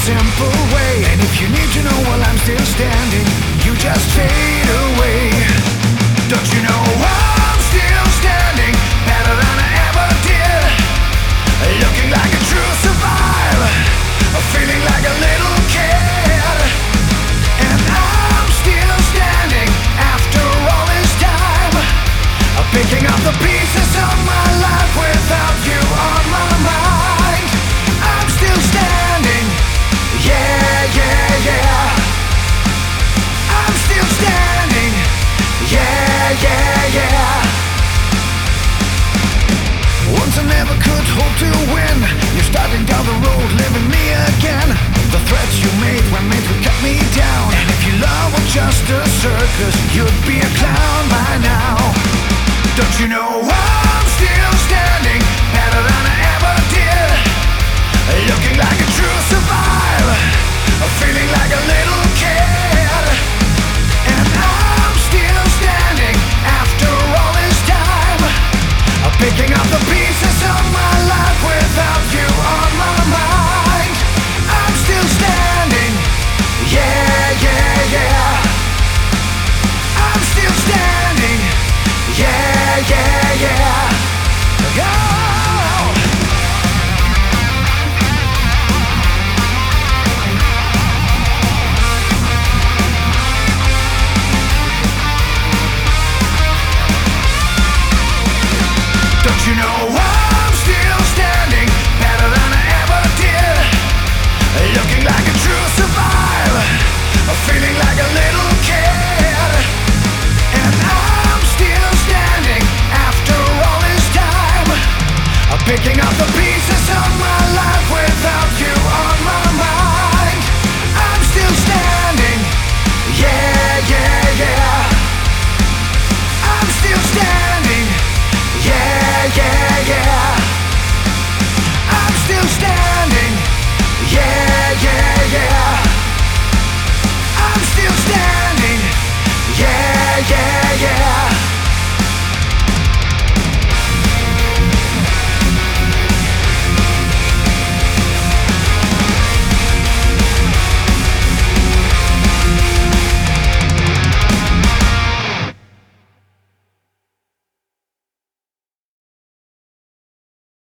simple way. And if you need to know while I'm still standing, you just fade away. Don't you know I'm still standing, better than I ever did, looking like a true survivor, feeling like a little kid. And I'm still standing after all this time, picking up the pieces of my life without you on my mind. I'm still standing, yeah, yeah, yeah. I'm still standing, yeah, yeah, yeah. Once I never could hope to win,